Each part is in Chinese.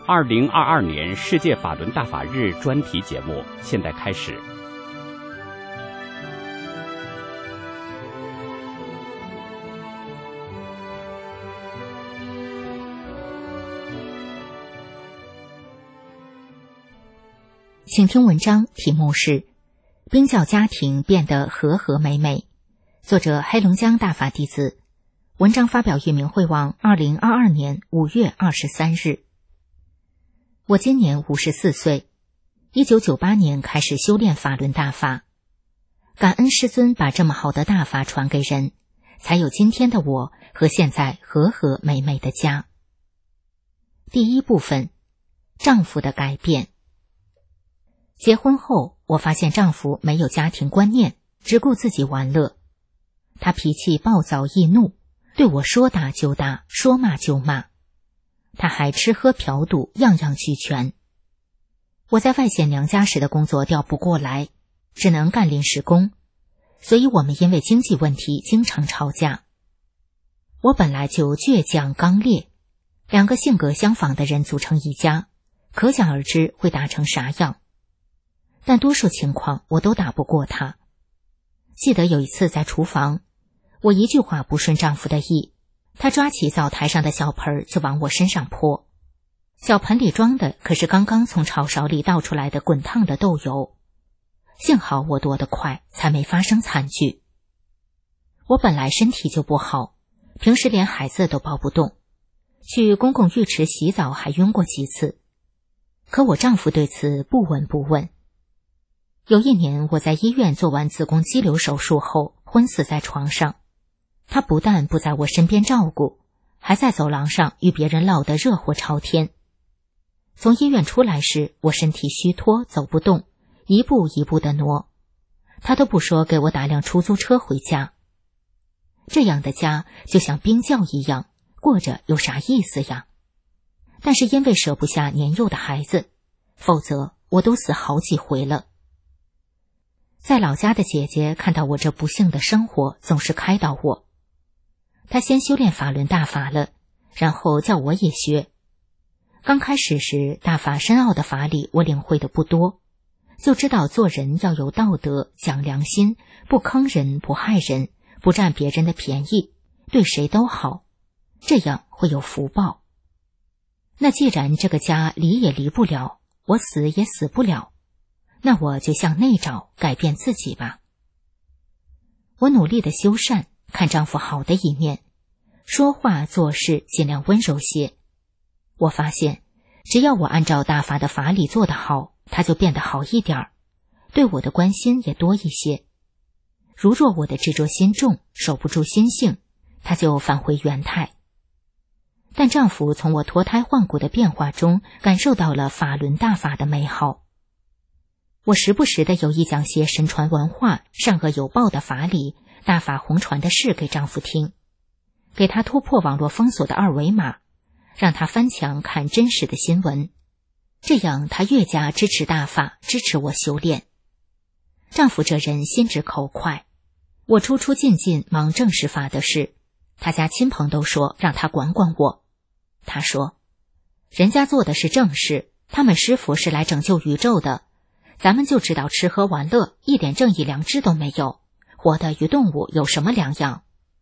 2022年世界法轮大法日专题节目现在开始。 请听文章，题目是《冰窖家庭变得和和美美》，作者黑龙江大法弟子。文章发表于明慧网2022年5月23日。我今年54岁，1998年开始修炼法轮大法，感恩师尊把这么好的大法传给人，才有今天的我和现在和和美美的家。第一部分，丈夫的改变。结婚后，我发现丈夫没有家庭观念，只顾自己玩乐。他脾气暴躁易怒，对我说打就打，说骂就骂。他还吃喝嫖赌，样样俱全。我在外县娘家时的工作调不过来，只能干临时工，所以我们因为经济问题经常吵架。我本来就倔强刚烈，两个性格相仿的人组成一家，可想而知会打成啥样。但多数情况我都打不过他。记得有一次在厨房，我一句话不顺丈夫的意，他抓起灶台上的小盆就往我身上泼。小盆里装的可是刚刚从炒勺里倒出来的滚烫的豆油。幸好我躲得快，才没发生惨剧。我本来身体就不好，平时连孩子都抱不动，去公共浴池洗澡还晕过几次。可我丈夫对此不闻不问。有一年我在医院做完子宫肌瘤手术后昏死在床上，他不但不在我身边照顾，还在走廊上与别人唠得热火朝天。从医院出来时，我身体虚脱，走不动，一步一步地挪，他都不说给我打辆出租车回家。这样的家就像冰窖一样，过着有啥意思呀？但是因为舍不下年幼的孩子，否则我都死好几回了。在老家的姐姐看到我这不幸的生活，总是开导我。她先修炼法轮大法了，然后叫我也学。刚开始时，大法深奥的法理我领会的不多，就知道做人要有道德，讲良心，不坑人，不害人，不占别人的便宜，对谁都好，这样会有福报。那既然这个家离也离不了，我死也死不了，那我就向内找，改变自己吧。我努力的修善，看丈夫好的一面，说话做事尽量温柔些。我发现，只要我按照大法的法理做得好，他就变得好一点，对我的关心也多一些。如若我的执着心重，守不住心性，他就返回原态。但丈夫从我脱胎换骨的变化中，感受到了法轮大法的美好。我时不时的有意讲些神传文化、善恶有报的法理、大法红传的事给丈夫听，给他突破网络封锁的二维码，让他翻墙看真实的新闻，这样他越加支持大法，支持我修炼。丈夫这人心直口快，我出出进进忙正式法的事，他家亲朋都说让他管管我。他说，人家做的是正事，他们师父是来拯救宇宙的，咱们就知道吃喝玩乐，一点正义良知都没有，活得与动物有什么两样？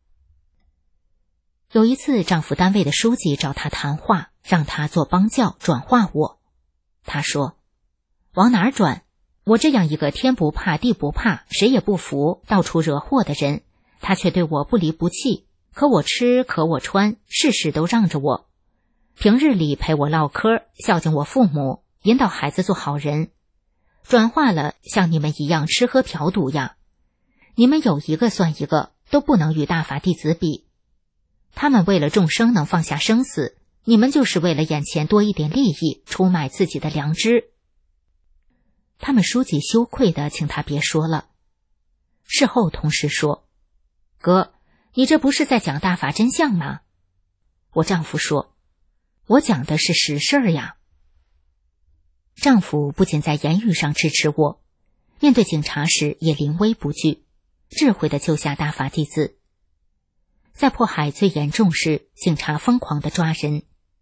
有一次，丈夫单位的书记找他谈话，让他做帮教转化我。他说，往哪儿转？我这样一个天不怕地不怕，谁也不服，到处惹祸的人，他却对我不离不弃，可我吃可我穿，事事都让着我。平日里陪我唠嗑，孝敬我父母，引导孩子做好人。转化了，像你们一样吃喝嫖赌呀，你们有一个算一个，都不能与大法弟子比。他们为了众生能放下生死，你们就是为了眼前多一点利益，出卖自己的良知。他们书记羞愧地请他别说了。事后同事说，哥，你这不是在讲大法真相吗？我丈夫说，我讲的是实事呀。丈夫不仅在言语上支持我，面对警察时也临危不惧，智慧地救下大法弟子。在迫害最严重时，警察疯狂地抓人。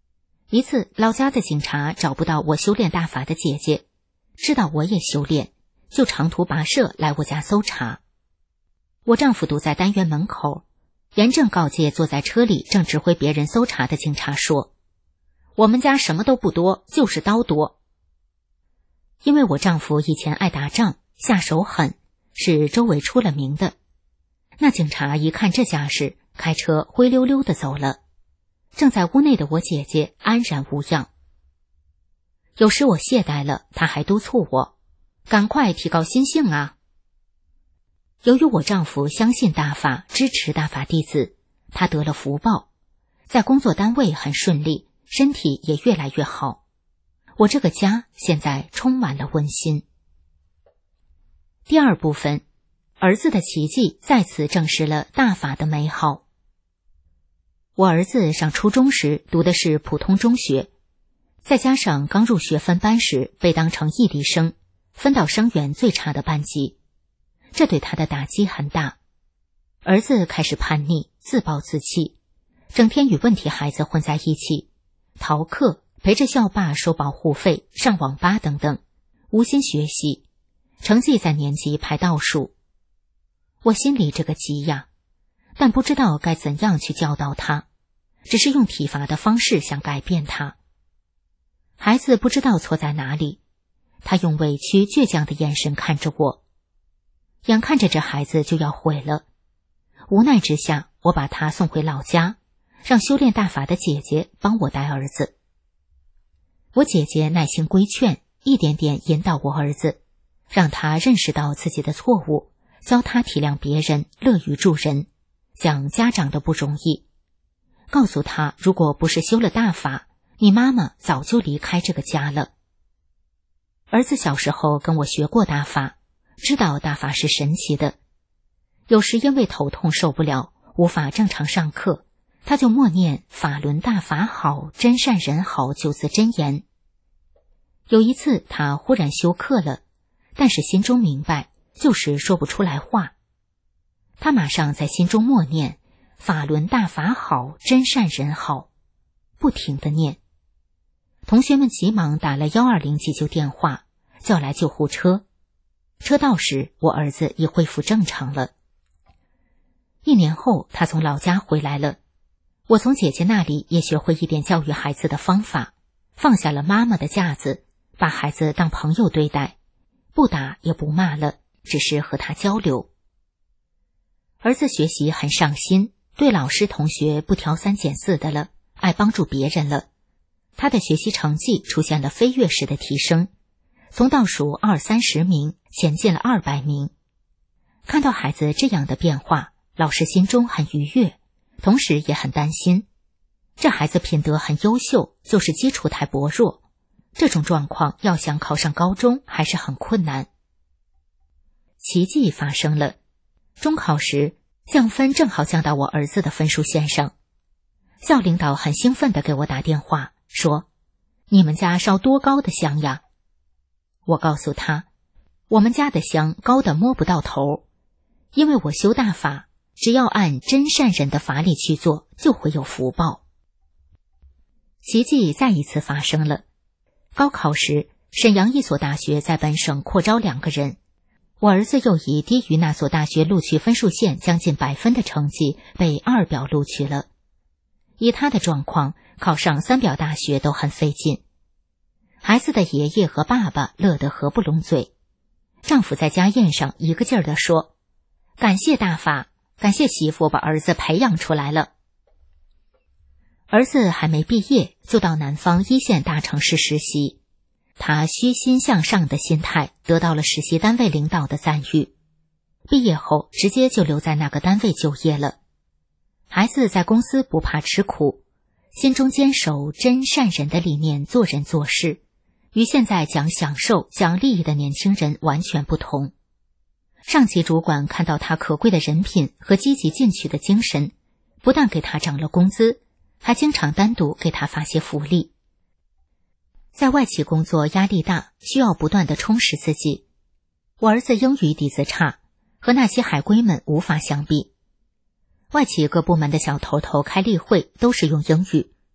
一次，老家的警察找不到我修炼大法的姐姐，知道我也修炼，就长途跋涉来我家搜查。我丈夫堵在单元门口，严正告诫坐在车里正指挥别人搜查的警察说：“我们家什么都不多，就是刀多。”因为我丈夫以前爱打仗，下手狠，是周围出了名的。那警察一看这架势，开车灰溜溜地走了。正在屋内的我姐姐安然无恙。有时我懈怠了，她还督促我赶快提高心性啊。由于我丈夫相信大法，支持大法弟子，他得了福报，在工作单位很顺利，身体也越来越好。我这个家现在充满了温馨。第二部分，儿子的奇迹再次证实了大法的美好。我儿子上初中时读的是普通中学，再加上刚入学分班时被当成异地生，分到生源最差的班级，这对他的打击很大。儿子开始叛逆，自暴自弃，整天与问题孩子混在一起，逃课，陪着校霸收保护费，上网吧等等，无心学习，成绩在年级排倒数。我心里这个急呀，但不知道该怎样去教导他，只是用体罚的方式想改变他。孩子不知道错在哪里，他用委屈倔强的眼神看着我，眼看着这孩子就要毁了。无奈之下，我把他送回老家，让修炼大法的姐姐帮我带儿子。我姐姐耐心规劝，一点点引导我儿子，让他认识到自己的错误，教他体谅别人，乐于助人，讲家长的不容易，告诉他如果不是修了大法，你妈妈早就离开这个家了。儿子小时候跟我学过大法，知道大法是神奇的，有时因为头痛受不了，无法正常上课，他就默念法轮大法好，真善人好9字真言。有一次他忽然休课了，但是心中明白，就是说不出来话。他马上在心中默念法轮大法好，真善人好，不停地念。同学们急忙打了120急救电话，叫来救护车。车到时，我儿子已恢复正常了。1年后，他从老家回来了。我从姐姐那里也学会一点教育孩子的方法，放下了妈妈的架子，把孩子当朋友对待，不打也不骂了，只是和他交流。儿子学习很上心，对老师同学不挑3拣4的了，爱帮助别人了。他的学习成绩出现了飞跃式的提升，从倒数20-30名前进了200名。看到孩子这样的变化，老师心中很愉悦，同时也很担心。这孩子品德很优秀，就是基础太薄弱，这种状况要想考上高中还是很困难。奇迹发生了，中考时降分正好降到我儿子的分数线上。校领导很兴奋地给我打电话说：“你们家烧多高的香呀？”我告诉他，我们家的香高的摸不到头，因为我修大法，只要按真善人的法理去做，就会有福报。奇迹再一次发生了。高考时，沈阳一所大学在本省扩招2个人，我儿子又以低于那所大学录取分数线将近100分的成绩被2表录取了。以他的状况，考上3表大学都很费劲。孩子的爷爷和爸爸乐得合不拢嘴，丈夫在家宴上一个劲儿地说：“感谢大法，感谢媳妇把儿子培养出来了。”儿子还没毕业，就到南方1线大城市实习，他虚心向上的心态得到了实习单位领导的赞誉。毕业后直接就留在那个单位就业了。孩子在公司不怕吃苦，心中坚守真善人的理念做人做事，与现在讲享受讲利益的年轻人完全不同。上级主管看到他可贵的人品和积极进取的精神，不但给他涨了工资，还经常单独给他发些福利。在外企工作压力大，需要不断地充实自己。我儿子英语底子差，和那些海归们无法相比。外企各部门的小头头开例会都是用英语，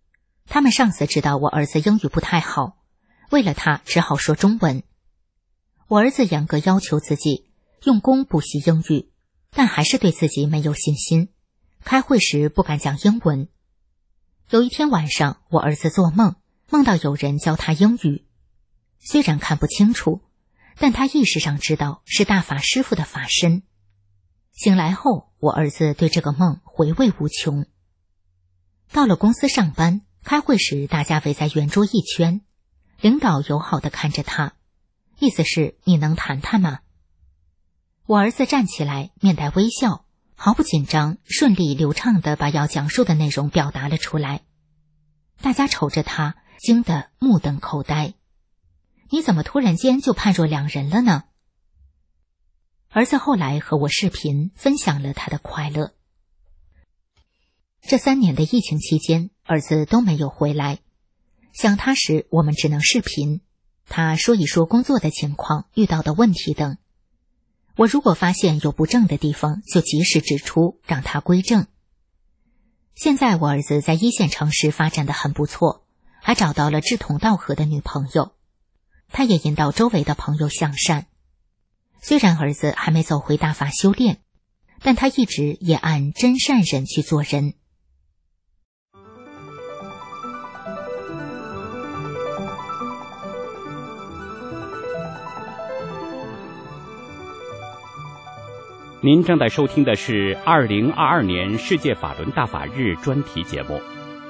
他们上司知道我儿子英语不太好，为了他只好说中文。我儿子严格要求自己用功补习英语，但还是对自己没有信心，开会时不敢讲英文。有一天晚上，我儿子做梦，梦到有人教他英语，虽然看不清楚，但他意识上知道是大法师父的法身。醒来后，我儿子对这个梦回味无穷。到了公司上班，开会时大家围在圆桌一圈，领导友好地看着他，意思是你能谈谈吗？我儿子站起来，面带微笑，毫不紧张，顺利流畅地把要讲述的内容表达了出来。大家瞅着他，惊得目瞪口呆。你怎么突然间就判若两人了呢？儿子后来和我视频，分享了他的快乐。这3年的疫情期间，儿子都没有回来。想他时，我们只能视频，他说一说工作的情况、遇到的问题等。我如果发现有不正的地方，就及时指出，让他归正。现在我儿子在1线城市发展得很不错，还找到了志同道合的女朋友。他也引导周围的朋友向善。虽然儿子还没走回大法修炼，但他一直也按真善忍去做人。 您正在收听的是2022年世界法轮大法日专题节目。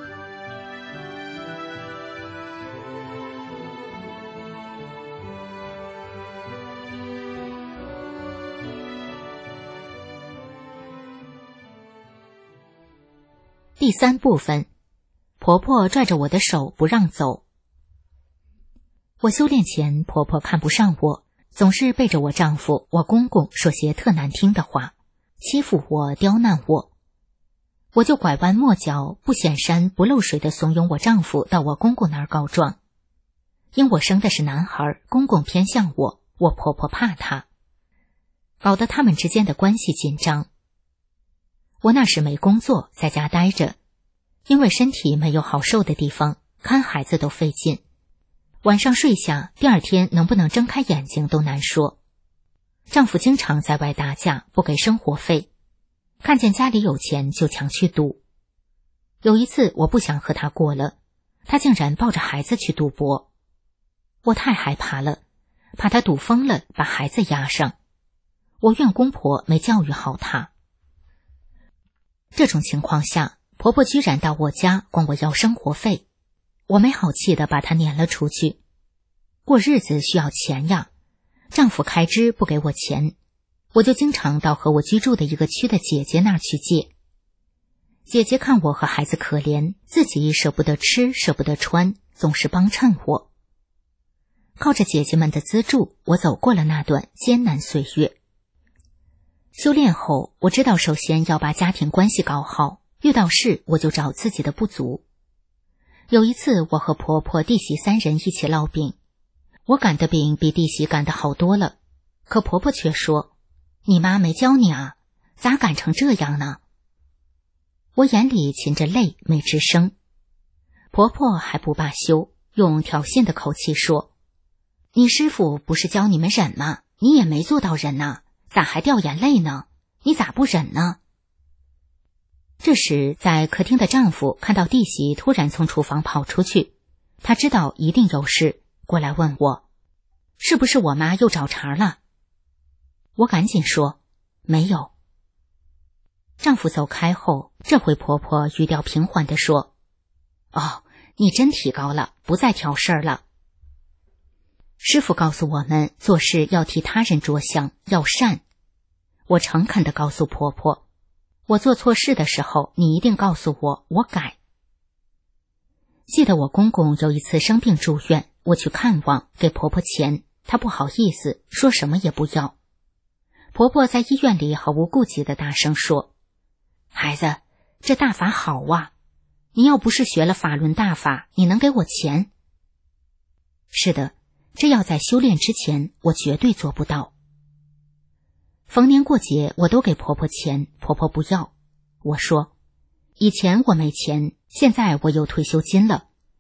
第3部分，婆婆拽着我的手不让走。我修炼前，婆婆看不上我，总是背着我丈夫、我公公说些特难听的话，欺负我、刁难我。我就拐弯抹角、不显山不漏水地怂恿我丈夫到我公公那儿告状。因我生的是男孩，公公偏向我，我婆婆怕他，搞得他们之间的关系紧张。我那时没工作，在家待着，因为身体没有好受的地方，看孩子都费劲。晚上睡下，第2天能不能睁开眼睛都难说。丈夫经常在外打架，不给生活费，看见家里有钱就抢去赌。有一次我不想和他过了，他竟然抱着孩子去赌博。我太害怕了，怕他赌疯了把孩子押上。我怨公婆没教育好他。这种情况下，婆婆居然到我家管我要生活费，我没好气地把她撵了出去。过日子需要钱呀，丈夫开支不给我钱，我就经常到和我居住的一个区的姐姐那儿去借。姐姐看我和孩子可怜，自己舍不得吃舍不得穿，总是帮衬我。靠着姐姐们的资助，我走过了那段艰难岁月。修炼后，我知道首先要把家庭关系搞好，遇到事我就找自己的不足。有一次我和婆婆弟媳3人一起烙饼，我擀的饼比弟媳擀的好多了，可婆婆却说，你妈没教你啊，咋擀成这样呢？我眼里噙着泪，没吱声。婆婆还不罢休，用挑衅的口气说，你师傅不是教你们忍吗？你也没做到忍呐，咋还掉眼泪呢？你咋不忍呢？这时在客厅的丈夫看到弟媳突然从厨房跑出去，他知道一定有事，过来问我，是不是我妈又找茬了？我赶紧说，没有。丈夫走开后，这回婆婆语调平缓地说，哦，你真提高了，不再挑事儿了。师父告诉我们，做事要替他人着想，要善。我诚恳地告诉婆婆，我做错事的时候，你一定告诉我，我改。记得我公公有一次生病住院，我去看望，给婆婆钱，她不好意思，说什么也不要。婆婆在医院里毫无顾忌地大声说，孩子，这大法好啊，你要不是学了法轮大法，你能给我钱？是的，这要在修炼之前，我绝对做不到。逢年过节我都给婆婆钱，婆婆不要。我说，以前我没钱，现在我有退休金了，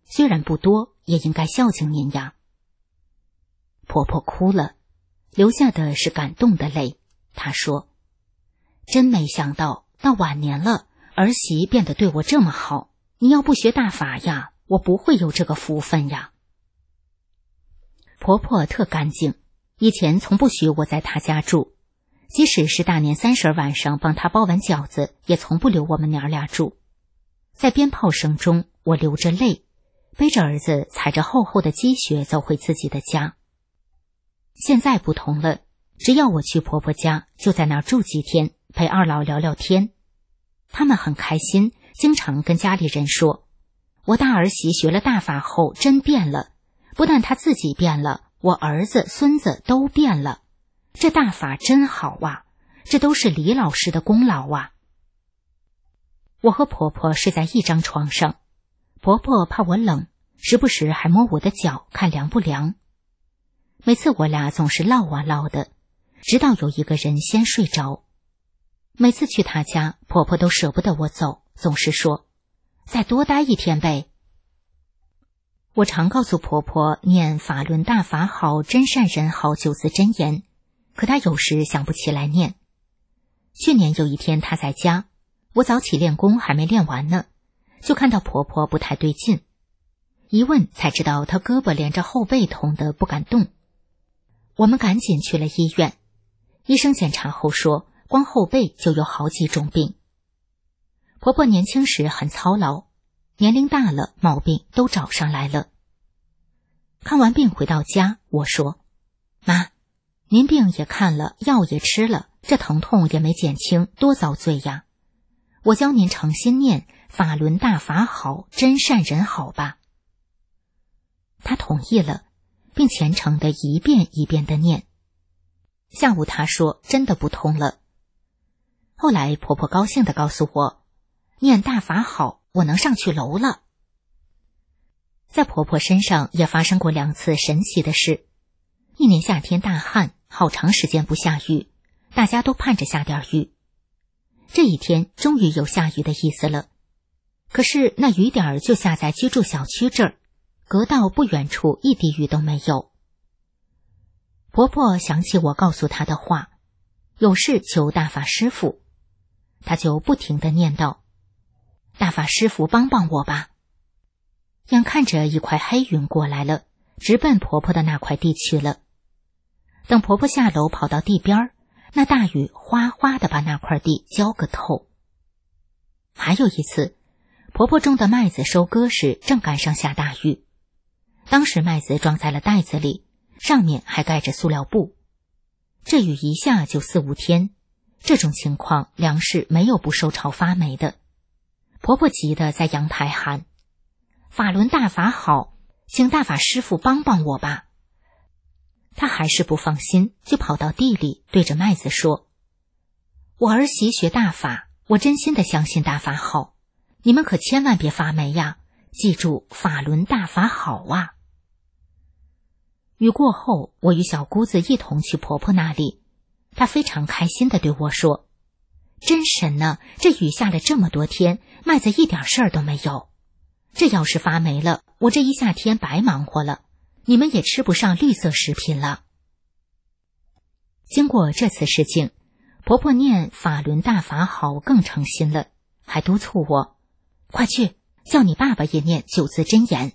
虽然不多，也应该孝敬您呀。婆婆哭了，流下的是感动的泪。她说：真没想到，到晚年了，儿媳变得对我这么好。你要不学大法呀，我不会有这个福分呀。婆婆特干净，以前从不许我在她家住，即使是大年30晚上帮她包完饺子，也从不留我们娘俩住。在鞭炮声中，我流着泪，背着儿子踩着厚厚的积雪走回自己的家。现在不同了，只要我去婆婆家，就在那儿住几天，陪二老聊聊天。他们很开心，经常跟家里人说，我大儿媳学了大法后真变了，不但她自己变了，我儿子孙子都变了。这大法真好啊，这都是李老师的功劳啊。我和婆婆睡在一张床上，婆婆怕我冷，时不时还摸我的脚，看凉不凉。每次我俩总是唠啊唠的，直到有一个人先睡着。每次去她家，婆婆都舍不得我走，总是说再多待一天呗。我常告诉婆婆念法轮大法好，真善人好9字真言，可她有时想不起来念。去年有一天她在家，我早起练功还没练完呢，就看到婆婆不太对劲，一问才知道她胳膊连着后背痛得不敢动。我们赶紧去了医院，医生检查后说，光后背就有好几种病。婆婆年轻时很操劳，年龄大了毛病都找上来了。看完病回到家，我说：妈，您病也看了，药也吃了，这疼痛也没减轻，多遭罪呀。我教您诚心念法轮大法好，真善人好吧。她同意了，并虔诚地一遍一遍地念。下午她说真的不痛了。后来婆婆高兴地告诉我，念大法好，我能上去楼了。在婆婆身上也发生过2次神奇的事。一年夏天大旱，好长时间不下雨，大家都盼着下点雨。这一天终于有下雨的意思了，可是那雨点就下在居住小区这儿，隔道不远处一滴雨都没有。婆婆想起我告诉她的话，有事求大法师父，她就不停地念叨，大法师父帮帮我吧。眼看着一块黑云过来了，直奔婆婆的那块地去了。等婆婆下楼跑到地边，那大雨哗哗地把那块地浇个透。还有一次，婆婆种的麦子收割时正赶上下大雨，当时麦子装在了袋子里，上面还盖着塑料布。这雨一下就4、5天，这种情况粮食没有不受潮发霉的。婆婆急得在阳台喊，法轮大法好，请大法师父帮帮我吧。她还是不放心，就跑到地里对着麦子说，我儿媳学大法，我真心的相信大法好，你们可千万别发霉呀，记住法轮大法好啊。雨过后，我与小姑子一同去婆婆那里，她非常开心地对我说，真神呢，这雨下了这么多天，麦子一点事儿都没有。这要是发霉了，我这一夏天白忙活了，你们也吃不上绿色食品了。经过这次事情，婆婆念法轮大法好更诚心了，还督促我，快去叫你爸爸也念9字真言。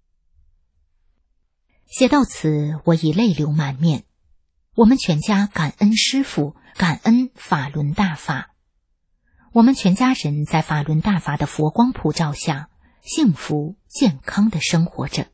写到此，我已泪流满面。我们全家感恩师父，感恩法轮大法。我们全家人在法轮大法的佛光普照下，幸福健康地生活着。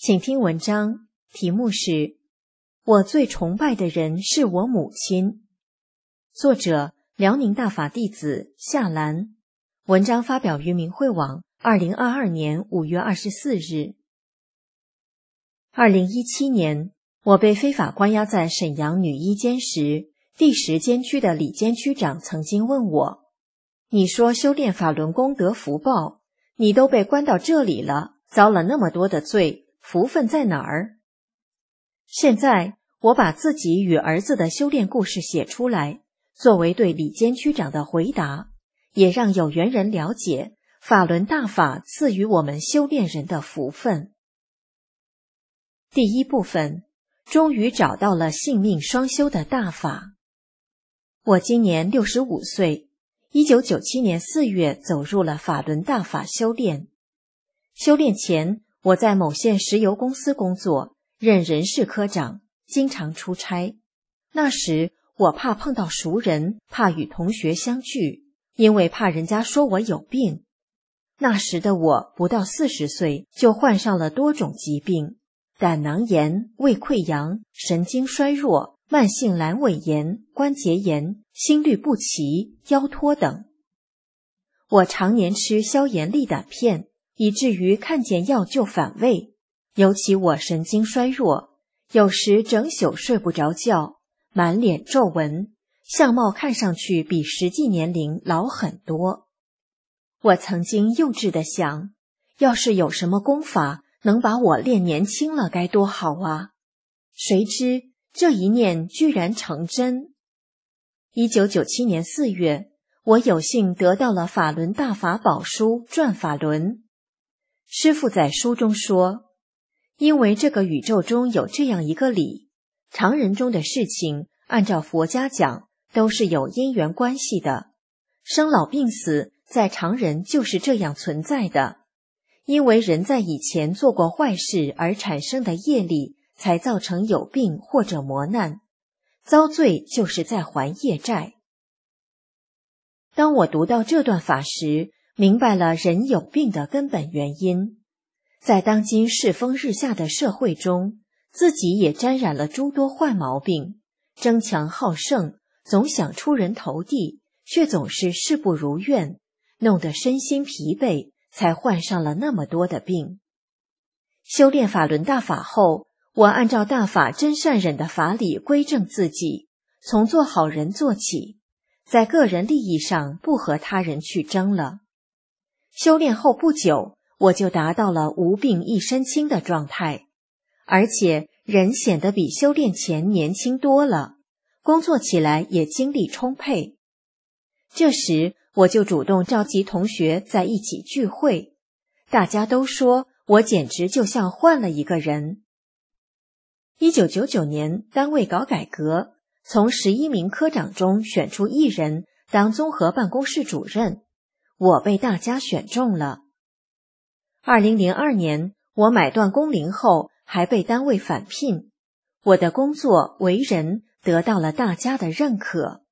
请听文章，题目是我最崇拜的人是我母亲。作者辽宁大法弟子夏兰。文章发表于明慧网2022年5月24日。2017年，我被非法关押在沈阳女一监时，第10监区的李监区长曾经问我，你说修炼法轮功得福报，你都被关到这里了，遭了那么多的罪，福分在哪儿？现在我把自己与儿子的修炼故事写出来，作为对李监区长的回答，也让有缘人了解法轮大法赐予我们修炼人的福分。第一部分，终于找到了性命双修的大法。我今年65岁，1997年4月走入了法轮大法修炼。修炼前，我在某县石油公司工作，任人事科长，经常出差。那时我怕碰到熟人，怕与同学相聚，因为怕人家说我有病。那时的我不到40岁，就患上了多种疾病，胆囊炎、胃溃疡、神经衰弱、慢性阑尾炎、关节炎、心律不齐、腰托等。我常年吃消炎利胆片，以至于看见药就反胃，尤其我神经衰弱，有时整宿睡不着觉，满脸皱纹，相貌看上去比实际年龄老很多。我曾经幼稚地想，要是有什么功法能把我练年轻了该多好啊！谁知这一念居然成真。1997年4月，我有幸得到了法轮大法宝书转法轮。师父在书中说，因为这个宇宙中有这样一个理，常人中的事情按照佛家讲都是有因缘关系的，生老病死在常人就是这样存在的，因为人在以前做过坏事而产生的业力，才造成有病或者磨难，遭罪就是在还业债。当我读到这段法时，明白了人有病的根本原因。在当今世风日下的社会中，自己也沾染了诸多坏毛病，争强好胜，总想出人头地，却总是事不如愿，弄得身心疲惫，才患上了那么多的病。修炼法轮大法后，我按照大法真善忍的法理归正自己，从做好人做起，在个人利益上不和他人去争了。修炼后不久，我就达到了无病一身轻的状态，而且人显得比修炼前年轻多了，工作起来也精力充沛。这时我就主动召集同学在一起聚会，大家都说我简直就像换了一个人。1999年单位搞改革，从11名科长中选出1人当综合办公室主任，我被大家选中了。2002年我买断工龄后还被单位返聘，我的工作为人得到了大家的认可。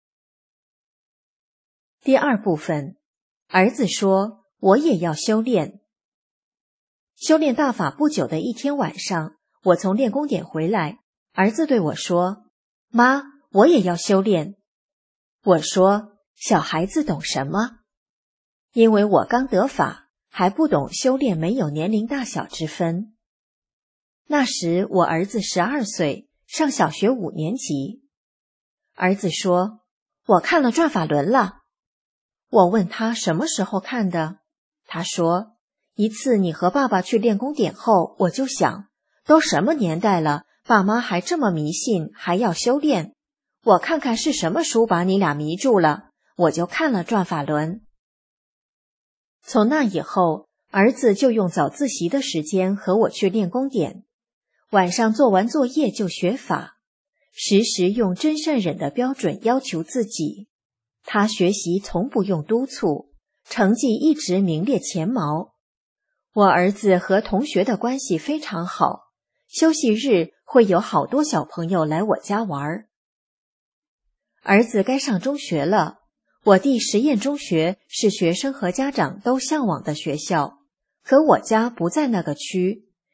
第二部分，儿子说我也要修炼。修炼大法不久的一天晚上，我从练功点回来，儿子对我说，妈，我也要修炼。我说，小孩子懂什么？因为我刚得法，还不懂修炼没有年龄大小之分。那时我儿子12岁，上小学5年级。儿子说，我看了转法轮了。我问他什么时候看的，他说，一次你和爸爸去练功点后，我就想，都什么年代了，爸妈还这么迷信，还要修炼，我看看是什么书把你俩迷住了，我就看了转法轮。从那以后，儿子就用早自习的时间和我去练功点，晚上做完作业就学法，时时用真善忍的标准要求自己。他学习从不用督促，成绩一直名列前茅。我儿子和同学的关系非常好，休息日会有好多小朋友来我家玩。儿子该上中学了，我弟实验中学是学生和家长都向往的学校，可我家不在那个区，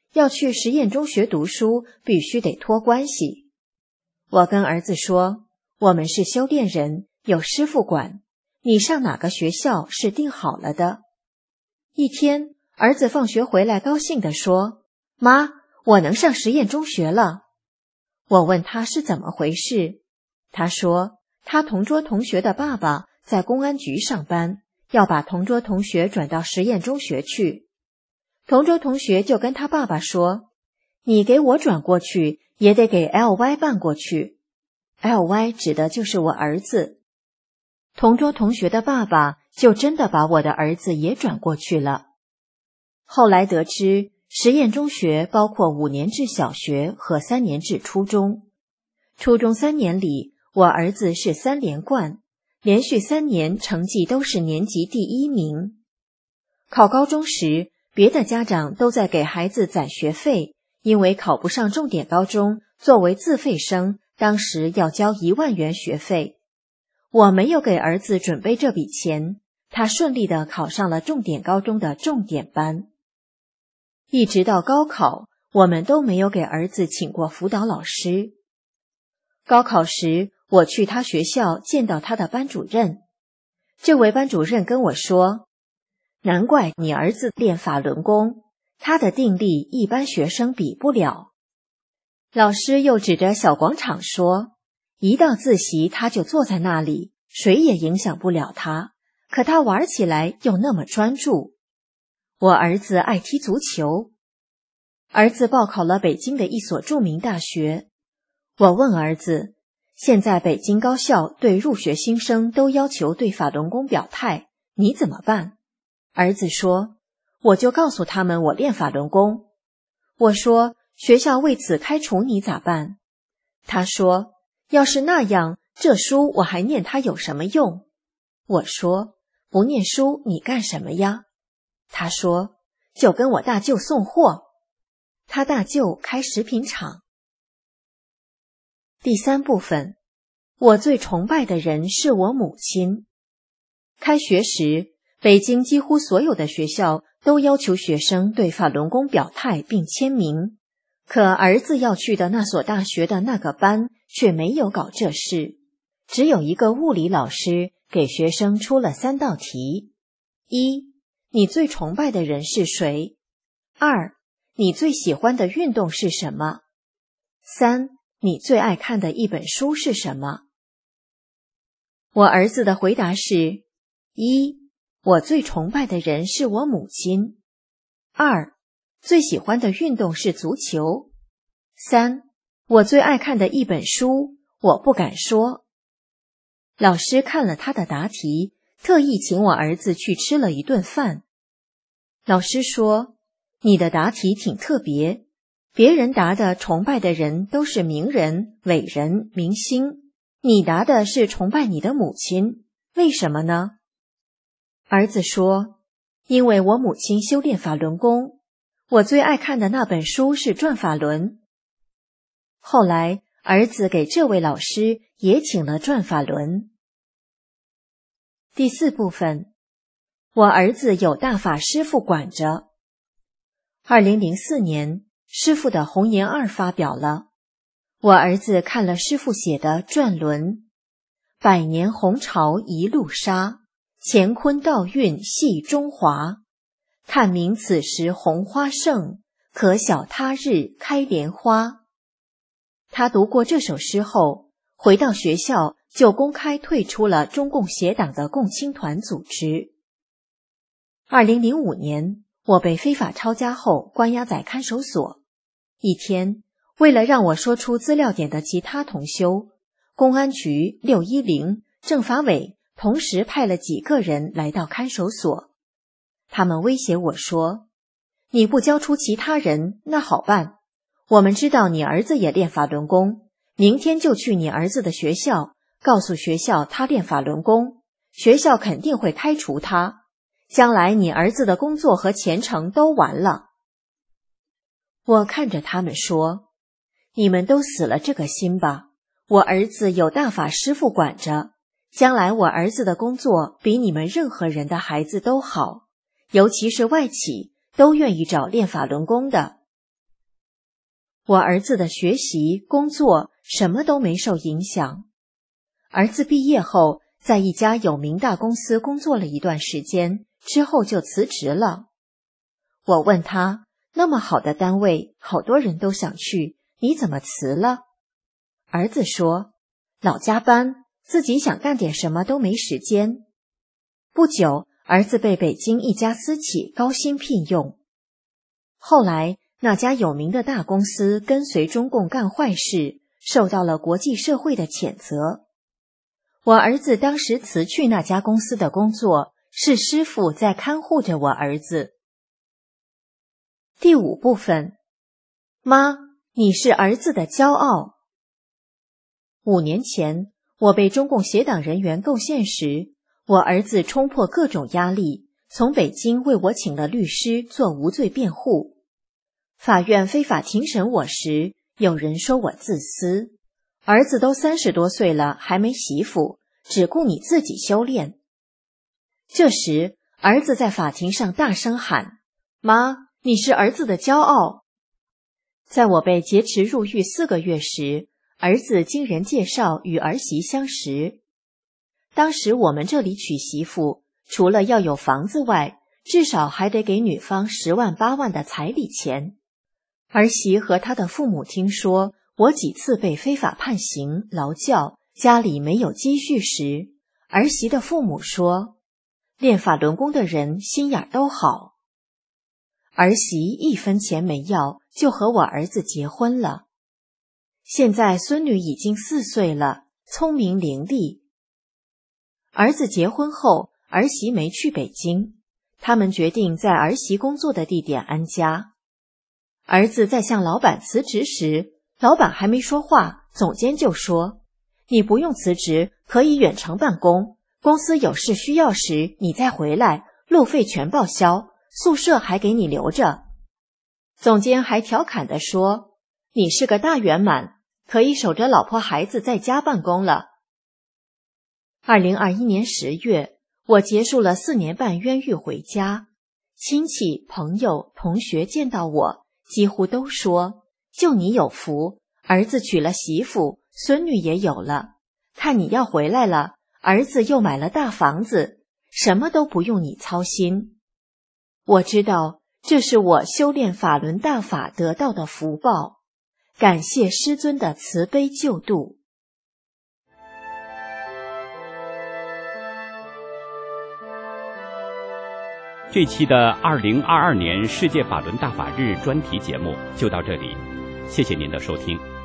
要去实验中学读书，必须得托关系。我跟儿子说，我们是修炼人，有师傅管，你上哪个学校是定好了的。一天，儿子放学回来高兴地说，妈，我能上实验中学了。我问他是怎么回事，他说他同桌同学的爸爸在公安局上班，要把同桌同学转到实验中学去。同桌同学就跟他爸爸说，你给我转过去，也得给 LY 办过去。LY 指的就是我儿子。同桌同学的爸爸就真的把我的儿子也转过去了。后来得知，实验中学包括5年制小学和3年制初中。初中3年里，我儿子是3连冠，连续3年成绩都是年级第1名。考高中时，别的家长都在给孩子攒学费，因为考不上重点高中，作为自费生，当时要交1万元学费。我没有给儿子准备这笔钱，他顺利地考上了重点高中的重点班。一直到高考，我们都没有给儿子请过辅导老师。高考时，我去他学校见到他的班主任。这位班主任跟我说，难怪你儿子练法轮功，他的定力一般学生比不了。老师又指着小广场说，一到自习他就坐在那里，谁也影响不了他，可他玩起来又那么专注。我儿子爱踢足球，儿子报考了北京的一所著名大学。我问儿子，现在北京高校对入学新生都要求对法轮功表态，你怎么办？儿子说，我就告诉他们我练法轮功。我说，学校为此开除你咋办？他说，要是那样，这书我还念它有什么用？我说，不念书你干什么呀？他说，就跟我大舅送货。他大舅开食品厂。第3部分，我最崇拜的人是我母亲。开学时，北京几乎所有的学校都要求学生对法轮功表态并签名，可儿子要去的那所大学的那个班却没有搞这事，只有一个物理老师给学生出了3道题：一，你最崇拜的人是谁？2，你最喜欢的运动是什么？3，你最爱看的一本书是什么？我儿子的回答是：一，我最崇拜的人是我母亲；2，最喜欢的运动是足球；3，我最爱看的一本书，我不敢说。老师看了他的答题，特意请我儿子去吃了一顿饭。老师说，你的答题挺特别，别人答的崇拜的人都是名人、伟人、明星，你答的是崇拜你的母亲，为什么呢？儿子说，因为我母亲修炼法轮功，我最爱看的那本书是《转法轮》。后来，儿子给这位老师也请了《转法轮》。第4部分，我儿子有大法师父管着。2004年，师父的红颜2发表了，我儿子看了师父写的《转轮》，100年红潮一路杀，乾坤道运系中华。看明此时红花盛，可晓他日开莲花。他读过这首诗后，回到学校就公开退出了中共协党的共青团组织。2005年，我被非法抄家后关押在看守所。一天，为了让我说出资料点的其他同修，公安局、610、政法委同时派了几个人来到看守所。他们威胁我说，你不交出其他人，那好办，我们知道你儿子也练法轮功，明天就去你儿子的学校，告诉学校他练法轮功，学校肯定会开除他，将来你儿子的工作和前程都完了。我看着他们说，你们都死了这个心吧，我儿子有大法师父管着，将来我儿子的工作比你们任何人的孩子都好，尤其是外企都愿意找练法轮功的。 我儿子的学习、工作什么都没受影响。儿子毕业后，在一家有名大公司工作了一段时间，之后就辞职了。我问他，那么好的单位，好多人都想去，你怎么辞了？儿子说，老加班，自己想干点什么都没时间。不久，儿子被北京一家私企高薪聘用。后来，那家有名的大公司跟随中共干坏事，受到了国际社会的谴责。我儿子当时辞去那家公司的工作，是师傅在看护着我儿子。第五部分，妈，你是儿子的骄傲。5年前，我被中共协党人员构陷时，我儿子冲破各种压力，从北京为我请了律师做无罪辩护。法院非法庭审我时，有人说我自私，儿子都30多岁了，还没媳妇，只顾你自己修炼。这时，儿子在法庭上大声喊：“妈，你是儿子的骄傲。”在我被劫持入狱4个月时，儿子经人介绍与儿媳相识。当时我们这里娶媳妇，除了要有房子外，至少还得给女方10万8万的彩礼钱。儿媳和她的父母听说我几次被非法判刑、劳教，家里没有积蓄时，儿媳的父母说，练法轮功的人心眼都好。儿媳1分钱没要，就和我儿子结婚了。现在孙女已经4岁了，聪明伶俐。儿子结婚后，儿媳没去北京，他们决定在儿媳工作的地点安家。儿子在向老板辞职时，老板还没说话，总监就说，你不用辞职，可以远程办公，公司有事需要时你再回来，路费全报销，宿舍还给你留着。总监还调侃地说，你是个大圆满，可以守着老婆孩子在家办公了。2021年10月，我结束了4年半冤狱回家，亲戚、朋友、同学见到我，几乎都说，就你有福，儿子娶了媳妇，孙女也有了，看你要回来了，儿子又买了大房子，什么都不用你操心。我知道这是我修炼法轮大法得到的福报，感谢师尊的慈悲救度。 这期的2022年世界法轮大法日专题节目就到这里，谢谢您的收听。